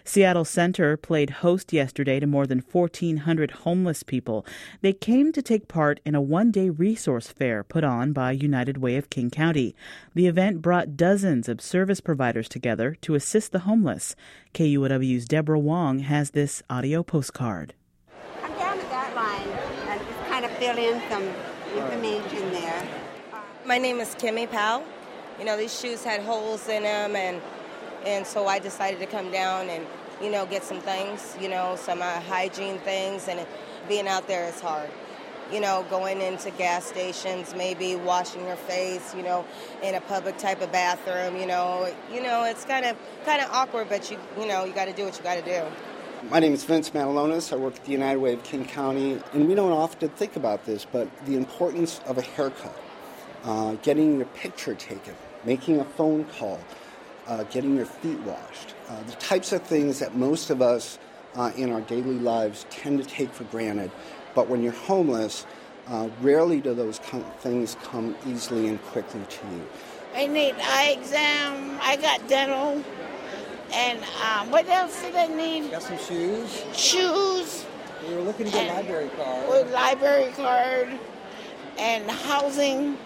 Seattle Center played host yesterday to more than 1,400 homeless people. They came to take part in a one-day resource fair put on by United Way of King County. The event brought dozens of service providers together to assist the homeless. KUOW's Deborah Wong has this audio postcard. I'm down at that line and just kind of fill in some information there. My name is Kimmy Powell. You know, these shoes had holes in them, and so I decided to come down and, get some things, some hygiene things, and being out there is hard. Going into gas stations, maybe washing your face, in a public type of bathroom, it's kind of awkward, but you got to do what you got to do. My name is Vince Matalonis. I work at the United Way of King County, and we don't often think about this, but the importance of a haircut, getting your picture taken, making a phone call, getting your feet washed, the types of things that most of us in our daily lives tend to take for granted. But when you're homeless, rarely do those things come easily and quickly to you. I need eye exam, I got dental, and what else did I need? Got some shoes. Shoes. We were looking to get a library card. With library card and housing.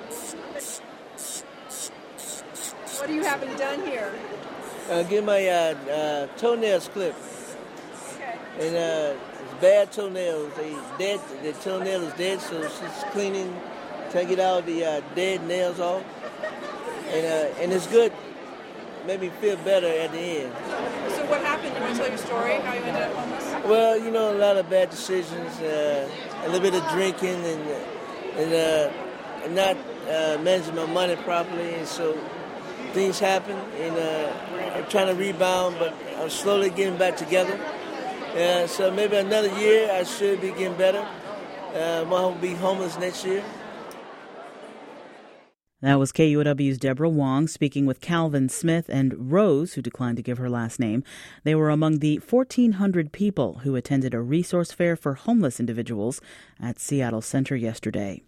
What are you having done here? Get my toenails clipped. Okay. And it's bad toenails. They dead. The toenail is dead, so she's cleaning, trying to get all the dead nails off. And it's good. Made me feel better at the end. So what happened? You want to tell your story? How you ended up homeless? Well, a lot of bad decisions, a little bit of drinking, and not managing my money properly, and so things happen, and I'm trying to rebound, but I'm slowly getting back together. So maybe another year I should be getting better. I won't be homeless next year. That was KUOW's Deborah Wong speaking with Calvin Smith and Rose, who declined to give her last name. They were among the 1,400 people who attended a resource fair for homeless individuals at Seattle Center yesterday.